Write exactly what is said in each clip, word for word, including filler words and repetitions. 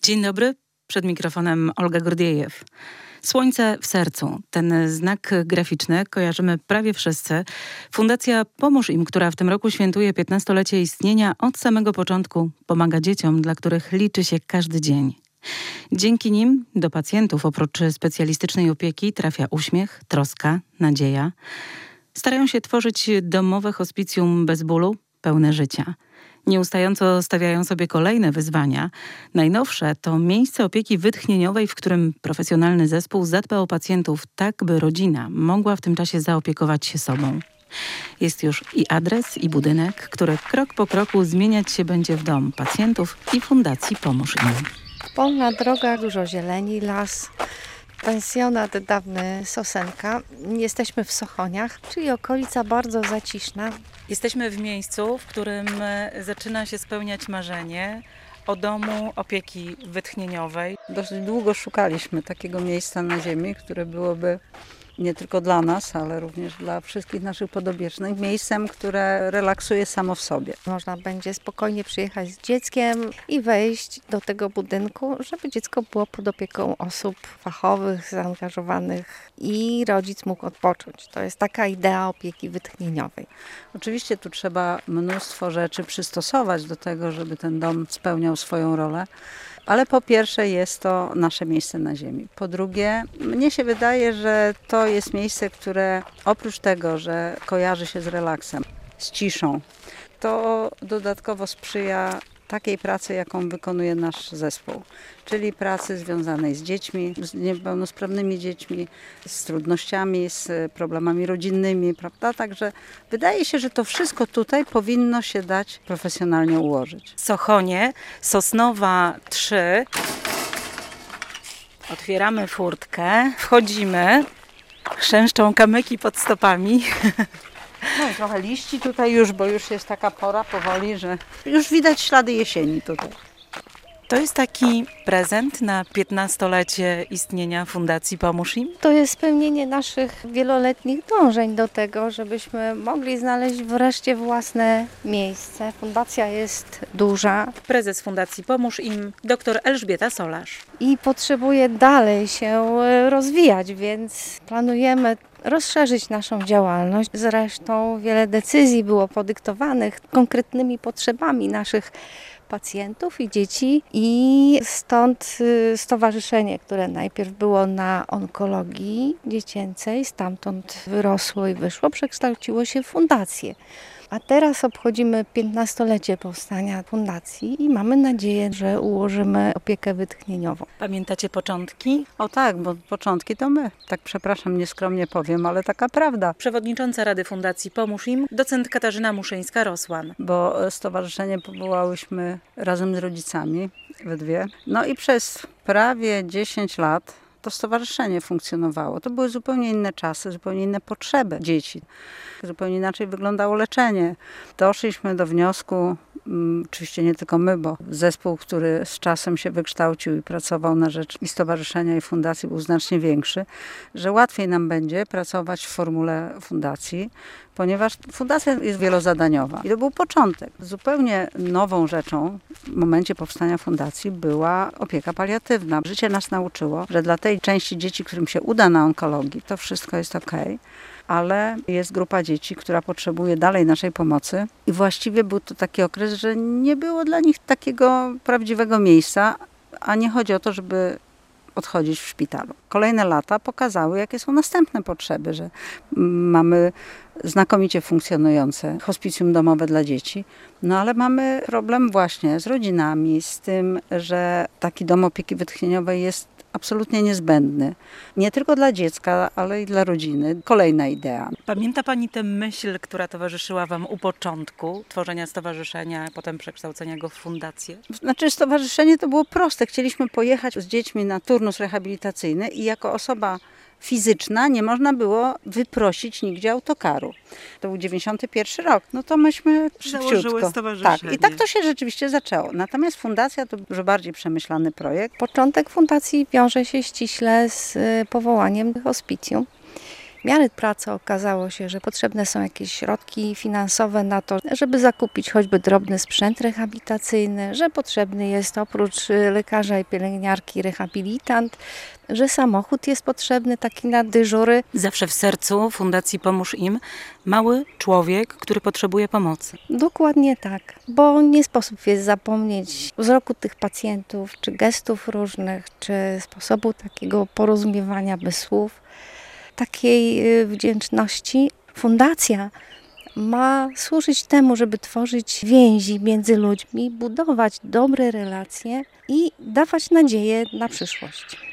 Dzień dobry, przed mikrofonem Olga Gordiejew. Słońce w sercu. Ten znak graficzny kojarzymy prawie wszyscy. Fundacja Pomóż Im, która w tym roku świętuje piętnastolecie istnienia, od samego początku pomaga dzieciom, dla których liczy się każdy dzień. Dzięki nim do pacjentów oprócz specjalistycznej opieki trafia uśmiech, troska, nadzieja. Starają się tworzyć domowe hospicjum bez bólu, pełne życia. Nieustająco stawiają sobie kolejne wyzwania. Najnowsze to miejsce opieki wytchnieniowej, w którym profesjonalny zespół zadba o pacjentów tak, by rodzina mogła w tym czasie zaopiekować się sobą. Jest już i adres, i budynek, który krok po kroku zmieniać się będzie w dom pacjentów i Fundacji Pomóż Im. Polna droga, dużo zieleni, las, pensjonat dawny Sosenka. Jesteśmy w Sochoniach, czyli okolica bardzo zaciszna. Jesteśmy w miejscu, w którym zaczyna się spełniać marzenie o domu opieki wytchnieniowej. Dosyć długo szukaliśmy takiego miejsca na ziemi, które byłoby nie tylko dla nas, ale również dla wszystkich naszych podobiecznych, miejscem, które relaksuje samo w sobie. Można będzie spokojnie przyjechać z dzieckiem i wejść do tego budynku, żeby dziecko było pod opieką osób fachowych, zaangażowanych i rodzic mógł odpocząć. To jest taka idea opieki wytchnieniowej. Oczywiście tu trzeba mnóstwo rzeczy przystosować do tego, żeby ten dom spełniał swoją rolę. Ale po pierwsze jest to nasze miejsce na ziemi. Po drugie, mnie się wydaje, że to jest miejsce, które oprócz tego, że kojarzy się z relaksem, z ciszą, to dodatkowo sprzyja takiej pracy, jaką wykonuje nasz zespół. Czyli pracy związanej z dziećmi, z niepełnosprawnymi dziećmi, z trudnościami, z problemami rodzinnymi, prawda? Także wydaje się, że to wszystko tutaj powinno się dać profesjonalnie ułożyć. Sochonie, Sosnowa trzy. Otwieramy furtkę, wchodzimy, chrzęszczą kamyki pod stopami. No i trochę liści tutaj już, bo już jest taka pora powoli, że już widać ślady jesieni tutaj. To jest taki prezent na piętnastolecie istnienia Fundacji Pomóż Im? To jest spełnienie naszych wieloletnich dążeń do tego, żebyśmy mogli znaleźć wreszcie własne miejsce. Fundacja jest duża. Prezes Fundacji Pomóż Im, dr Elżbieta Solarz. I potrzebuje dalej się rozwijać, więc planujemy rozszerzyć naszą działalność. Zresztą wiele decyzji było podyktowanych konkretnymi potrzebami naszych pacjentów i dzieci i stąd stowarzyszenie, które najpierw było na onkologii dziecięcej, stamtąd wyrosło i wyszło, przekształciło się w fundację. A teraz obchodzimy piętnastolecie powstania fundacji i mamy nadzieję, że ułożymy opiekę wytchnieniową. Pamiętacie początki? O tak, bo początki to my. Tak przepraszam, nieskromnie powiem, ale taka prawda. Przewodnicząca Rady Fundacji Pomóż Im, docent Katarzyna Muszyńska-Rosłan. Bo stowarzyszenie powołałyśmy razem z rodzicami, we dwie. No i przez prawie dziesięć lat to stowarzyszenie funkcjonowało. To były zupełnie inne czasy, zupełnie inne potrzeby dzieci. Zupełnie inaczej wyglądało leczenie. Doszliśmy do wniosku, um, oczywiście nie tylko my, bo zespół, który z czasem się wykształcił i pracował na rzecz i stowarzyszenia, i fundacji, był znacznie większy, że łatwiej nam będzie pracować w formule fundacji, ponieważ fundacja jest wielozadaniowa. I to był początek. Zupełnie nową rzeczą w momencie powstania fundacji była opieka paliatywna. Życie nas nauczyło, że dla tej części dzieci, którym się uda na onkologii, to wszystko jest okej. Ale jest grupa dzieci, która potrzebuje dalej naszej pomocy i właściwie był to taki okres, że nie było dla nich takiego prawdziwego miejsca, a nie chodzi o to, żeby odchodzić w szpitalu. Kolejne lata pokazały, jakie są następne potrzeby, że mamy znakomicie funkcjonujące hospicjum domowe dla dzieci, no ale mamy problem właśnie z rodzinami, z tym, że taki dom opieki wytchnieniowej jest absolutnie niezbędny. Nie tylko dla dziecka, ale i dla rodziny. Kolejna idea. Pamięta Pani tę myśl, która towarzyszyła Wam u początku tworzenia stowarzyszenia, a potem przekształcenia go w fundację? Znaczy stowarzyszenie to było proste. Chcieliśmy pojechać z dziećmi na turnus rehabilitacyjny i jako osoba fizyczna nie można było wyprosić nigdzie autokaru. To był dziewięćdziesiąty pierwszy rok. No to myśmy szybciutko. Tak, i tak to się rzeczywiście zaczęło. Natomiast fundacja to dużo bardziej przemyślany projekt. Początek fundacji wiąże się ściśle z powołaniem hospicjum. miary pracy okazało się, że potrzebne są jakieś środki finansowe na to, żeby zakupić choćby drobny sprzęt rehabilitacyjny, że potrzebny jest oprócz lekarza i pielęgniarki rehabilitant, że samochód jest potrzebny taki na dyżury. Zawsze w sercu Fundacji Pomóż Im mały człowiek, który potrzebuje pomocy. Dokładnie tak, bo nie sposób jest zapomnieć wzroku tych pacjentów, czy gestów różnych, czy sposobu takiego porozumiewania bez słów, takiej wdzięczności. Fundacja ma służyć temu, żeby tworzyć więzi między ludźmi, budować dobre relacje i dawać nadzieję na przyszłość.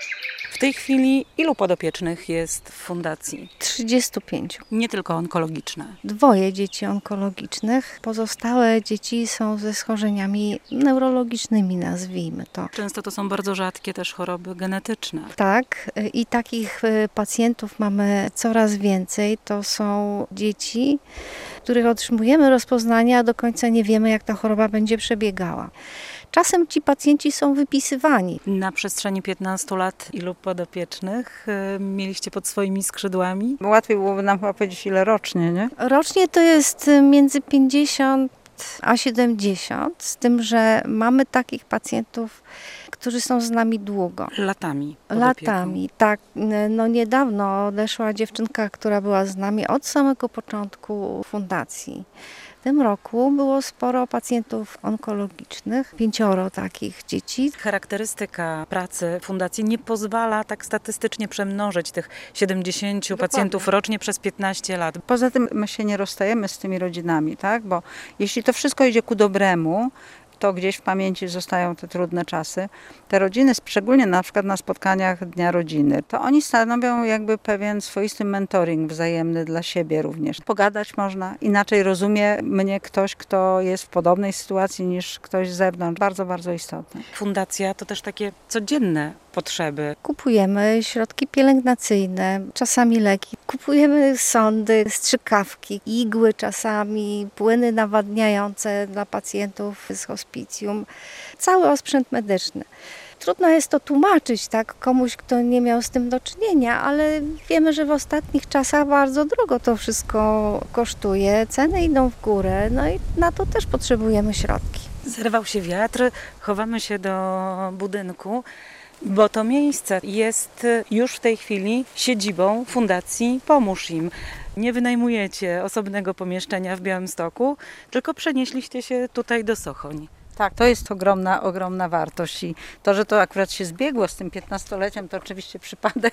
W tej chwili ilu podopiecznych jest w fundacji? trzydziestu pięciu. Nie tylko onkologiczne. Dwoje dzieci onkologicznych. Pozostałe dzieci są ze schorzeniami neurologicznymi, nazwijmy to. Często to są bardzo rzadkie też choroby genetyczne. Tak, i takich pacjentów mamy coraz więcej. To są dzieci, których otrzymujemy rozpoznania, a do końca nie wiemy, jak ta choroba będzie przebiegała. Czasem ci pacjenci są wypisywani. Na przestrzeni piętnastu lat ilu podopiecznych mieliście pod swoimi skrzydłami? Łatwiej byłoby nam chyba powiedzieć ile rocznie, nie? Rocznie to jest między pięćdziesiąt a siedemdziesiąt, z tym, że mamy takich pacjentów, którzy są z nami długo. Latami. Latami, tak. No niedawno odeszła dziewczynka, która była z nami od samego początku fundacji. W tym roku było sporo pacjentów onkologicznych, pięcioro takich dzieci. Charakterystyka pracy fundacji nie pozwala tak statystycznie przemnożyć tych siedemdziesięciu Dokładnie. pacjentów rocznie przez piętnaście lat. Poza tym my się nie rozstajemy z tymi rodzinami, tak? Bo jeśli to wszystko idzie ku dobremu, to gdzieś w pamięci zostają te trudne czasy. Te rodziny, szczególnie na przykład na spotkaniach Dnia Rodziny, to oni stanowią jakby pewien swoisty mentoring wzajemny dla siebie również. Pogadać można, inaczej rozumie mnie ktoś, kto jest w podobnej sytuacji niż ktoś z zewnątrz. Bardzo, bardzo istotne. Fundacja to też takie codzienne potrzeby. Kupujemy środki pielęgnacyjne, czasami leki. Kupujemy sondy, strzykawki, igły czasami, płyny nawadniające dla pacjentów z hospicjum. Cały osprzęt medyczny. Trudno jest to tłumaczyć tak komuś, kto nie miał z tym do czynienia, ale wiemy, że w ostatnich czasach bardzo drogo to wszystko kosztuje. Ceny idą w górę, no i na to też potrzebujemy środki. Zerwał się wiatr, chowamy się do budynku, bo to miejsce jest już w tej chwili siedzibą Fundacji Pomóż Im. Nie wynajmujecie osobnego pomieszczenia w Białymstoku, tylko przenieśliście się tutaj do Sochoń. Tak, to jest ogromna, ogromna wartość i to, że to akurat się zbiegło z tym piętnastoleciem, to oczywiście przypadek,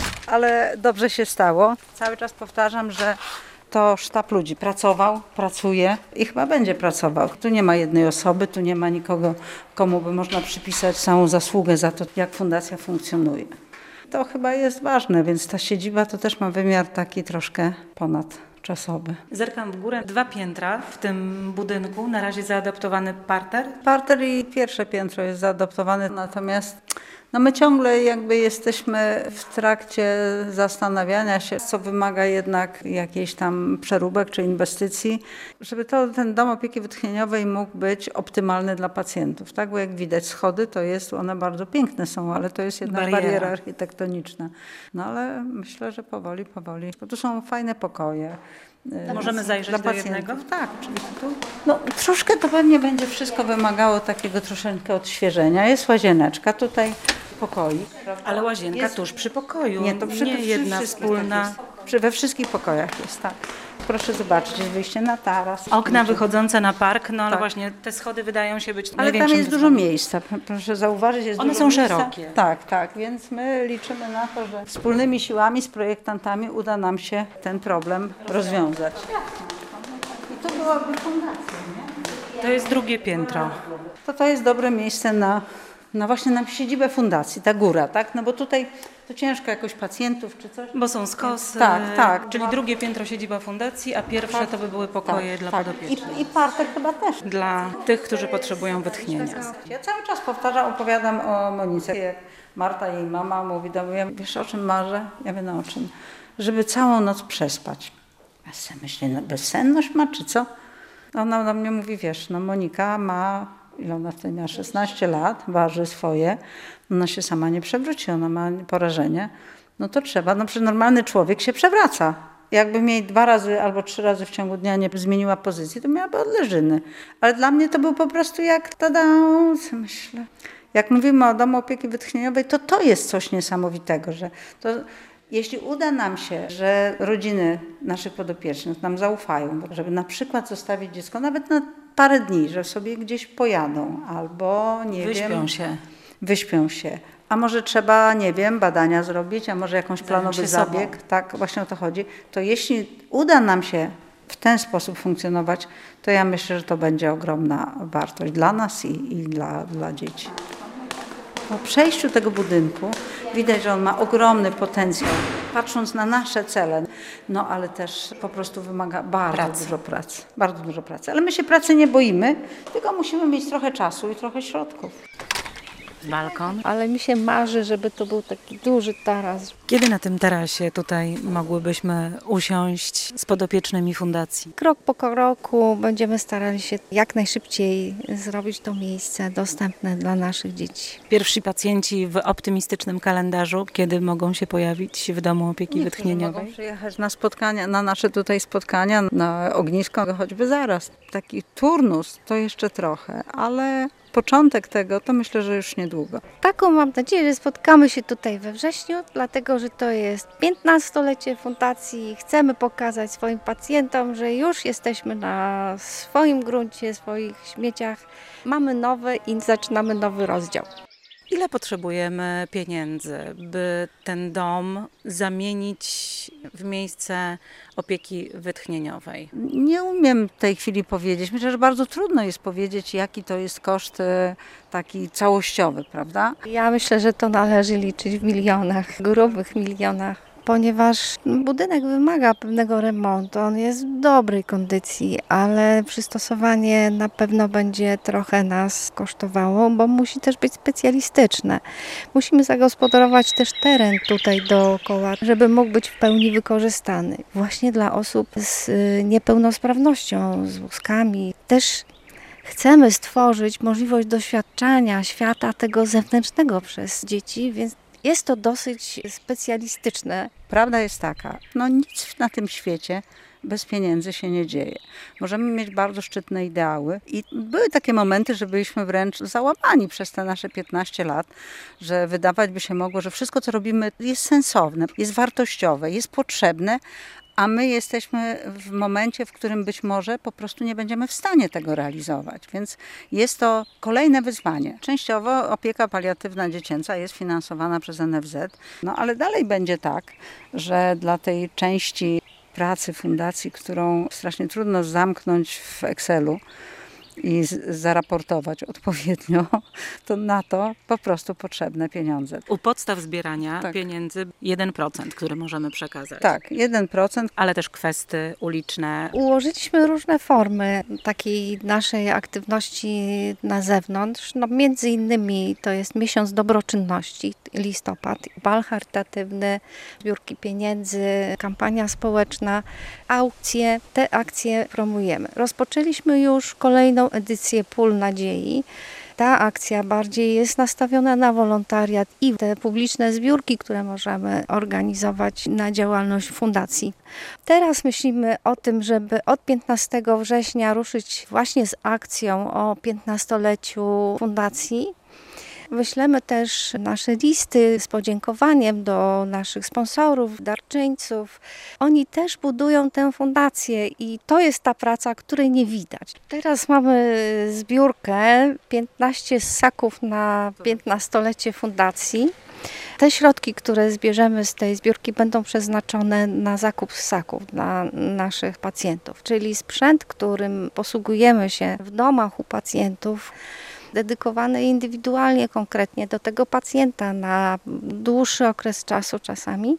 ale dobrze się stało. Cały czas powtarzam, że to sztab ludzi pracował, pracuje i chyba będzie pracował. Tu nie ma jednej osoby, tu nie ma nikogo, komu by można przypisać całą zasługę za to, jak fundacja funkcjonuje. To chyba jest ważne, więc ta siedziba to też ma wymiar taki troszkę ponadczasowy. Zerkam w górę, dwa piętra w tym budynku, na razie zaadaptowany parter. Parter i pierwsze piętro jest zaadoptowane, natomiast no my ciągle jakby jesteśmy w trakcie zastanawiania się, co wymaga jednak jakiejś tam przeróbek czy inwestycji, żeby to, ten dom opieki wytchnieniowej mógł być optymalny dla pacjentów. Tak? Bo jak widać schody to jest, one bardzo piękne są, ale to jest jednak Bariera. bariera architektoniczna. No ale myślę, że powoli, powoli, bo tu są fajne pokoje. Możemy zajrzeć dla do pacjentów. jednego? Tak, oczywiście. Tu, no, troszkę to pewnie będzie wszystko wymagało takiego troszeczkę odświeżenia. Jest łazieneczka, tutaj pokoik. Ale łazienka Jest- tuż przy pokoju, Nie, to przy, nie przy jedna wszystkich wspólna. tak jest. Przy, we wszystkich pokojach jest, tak. Proszę zobaczyć, jest wyjście na taras. Okna wychodzące na park, no ale Tak. właśnie te schody wydają się być Ale tam największym jest dużo wyzwaniem. miejsca, proszę zauważyć. Jest One dużo są miejsca. szerokie. Tak, tak, więc my liczymy na to, że wspólnymi siłami z projektantami uda nam się ten problem rozwiązać. I to byłaby fundacja, nie? To jest drugie piętro. To to jest dobre miejsce na, na właśnie na siedzibę fundacji, ta góra, tak? No bo tutaj to ciężko jakoś pacjentów czy coś. Bo są skosy, Tak, tak. czyli drugie piętro siedziba fundacji, a pierwsze to by były pokoje dla tak. podopiecznych. I, I parter chyba też. Dla tych, którzy potrzebują wytchnienia. Ja cały czas powtarzam, opowiadam o Monice. Jak Marta, jej mama, mówi do mnie, wiesz o czym marzę? Ja wiem o czym. Żeby całą noc przespać. Ja sobie myślę, no bezsenność ma czy co? Ona do mnie mówi, wiesz, no Monika ma, ile ona wtedy miała, szesnaście lat, waży swoje. Ona się sama nie przewróci, ona ma porażenie. no to trzeba, no przecież normalny człowiek się przewraca. Jakby jej dwa razy albo trzy razy w ciągu dnia nie zmieniła pozycji, to miałaby odleżyny. Ale dla mnie to był po prostu jak tada, co myślę. Jak mówimy o domu opieki wytchnieniowej, to to jest coś niesamowitego, że to, jeśli uda nam się, że rodziny naszych podopiecznych nam zaufają, żeby na przykład zostawić dziecko nawet na parę dni, że sobie gdzieś pojadą albo nie Wyśpią wiem. się. Wyśpią się. A może trzeba, nie wiem, badania zrobić, a może jakąś planowy zabieg, sobą. Tak, właśnie o to chodzi. To jeśli uda nam się w ten sposób funkcjonować, to ja myślę, że to będzie ogromna wartość dla nas i, i dla, dla dzieci. Po przejściu tego budynku widać, że on ma ogromny potencjał, patrząc na nasze cele, no ale też po prostu wymaga bardzo pracy. dużo pracy, bardzo dużo pracy. Ale my się pracy nie boimy, tylko musimy mieć trochę czasu i trochę środków. Balkon. Ale mi się marzy, żeby to był taki duży taras. Kiedy na tym tarasie tutaj mogłybyśmy usiąść z podopiecznymi fundacji? Krok po kroku będziemy starali się jak najszybciej zrobić to miejsce dostępne dla naszych dzieci. Pierwsi pacjenci w optymistycznym kalendarzu, kiedy mogą się pojawić w domu opieki Niektórzy wytchnieniowej? Mogą przyjechać na spotkania, na nasze tutaj spotkania, na ognisko, choćby zaraz. Taki turnus to jeszcze trochę, ale początek tego to myślę, że już niedługo. Taką mam nadzieję, że spotkamy się tutaj we wrześniu, dlatego że to jest piętnastolecie fundacji. Chcemy pokazać swoim pacjentom, że już jesteśmy na swoim gruncie, swoich śmieciach. Mamy nowe i zaczynamy nowy rozdział. Ile potrzebujemy pieniędzy, by ten dom zamienić w miejsce opieki wytchnieniowej? Nie umiem w tej chwili powiedzieć. Myślę, że bardzo trudno jest powiedzieć, jaki to jest koszt taki całościowy, prawda? Ja myślę, że to należy liczyć w milionach, grubych milionach. Ponieważ budynek wymaga pewnego remontu, on jest w dobrej kondycji, ale przystosowanie na pewno będzie trochę nas kosztowało, bo musi też być specjalistyczne. Musimy zagospodarować też teren tutaj dookoła, żeby mógł być w pełni wykorzystany. Właśnie dla osób z niepełnosprawnością, z wózkami. Też chcemy stworzyć możliwość doświadczania świata tego zewnętrznego przez dzieci, więc jest to dosyć specjalistyczne. Prawda jest taka, no nic na tym świecie bez pieniędzy się nie dzieje. Możemy mieć bardzo szczytne ideały i były takie momenty, że byliśmy wręcz załamani przez te nasze piętnaście lat, że wydawać by się mogło, że wszystko co robimy jest sensowne, jest wartościowe, jest potrzebne, a my jesteśmy w momencie, w którym być może po prostu nie będziemy w stanie tego realizować. Więc jest to kolejne wyzwanie. Częściowo opieka paliatywna dziecięca jest finansowana przez N F Z, no ale dalej będzie tak, że dla tej części pracy fundacji, którą strasznie trudno zamknąć w Excelu i z- zaraportować odpowiednio, to na to po prostu potrzebne pieniądze. U podstaw zbierania Tak. pieniędzy jeden procent, który możemy przekazać. Tak, jeden procent. Ale też kwestie uliczne. Ułożyliśmy różne formy takiej naszej aktywności na zewnątrz. No, między innymi to jest miesiąc dobroczynności, listopad, bal charytatywny, zbiórki pieniędzy, kampania społeczna, aukcje. Te akcje promujemy. Rozpoczęliśmy już kolejną edycję Pól Nadziei. Ta akcja bardziej jest nastawiona na wolontariat i te publiczne zbiórki, które możemy organizować na działalność fundacji. Teraz myślimy o tym, żeby od piętnastego września ruszyć właśnie z akcją o piętnastoleciu fundacji. Wyślemy też nasze listy z podziękowaniem do naszych sponsorów, darczyńców. Oni też budują tę fundację i to jest ta praca, której nie widać. Teraz mamy zbiórkę piętnaście ssaków na piętnastolecie fundacji. Te środki, które zbierzemy z tej zbiórki, będą przeznaczone na zakup ssaków dla naszych pacjentów, czyli sprzęt, którym posługujemy się w domach u pacjentów, dedykowany indywidualnie, konkretnie do tego pacjenta na dłuższy okres czasu czasami,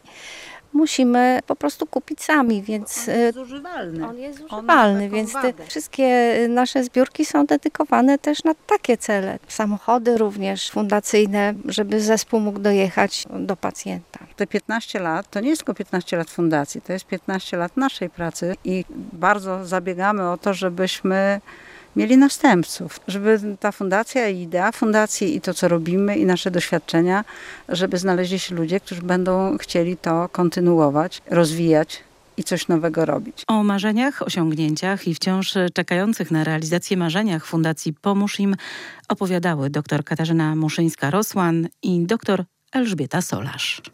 musimy po prostu kupić sami, więc On jest zużywalny. on jest używalny, więc te wszystkie nasze zbiórki są dedykowane też na takie cele. Samochody również fundacyjne, żeby zespół mógł dojechać do pacjenta. Te piętnaście lat to nie jest tylko piętnaście lat fundacji, to jest piętnaście lat naszej pracy i bardzo zabiegamy o to, żebyśmy mieli następców, żeby ta fundacja i idea fundacji i to, co robimy i nasze doświadczenia, żeby znaleźli się ludzie, którzy będą chcieli to kontynuować, rozwijać i coś nowego robić. O marzeniach, osiągnięciach i wciąż czekających na realizację marzeniach Fundacji Pomóż Im opowiadały dr Katarzyna Muszyńska-Rosłan i dr Elżbieta Solarz.